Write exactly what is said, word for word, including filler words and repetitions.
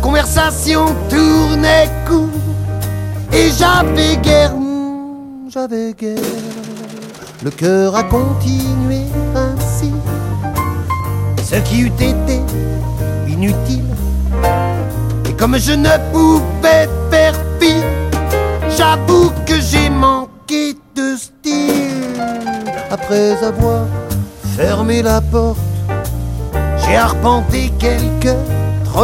conversation tournait court et j'avais guère, j'avais guère le cœur à continuer ainsi, ce qui eût été inutile. Et comme je ne pouvais faire fi, j'avoue que j'ai manqué de style. Après avoir fermé la porte, j'ai arpenté quelques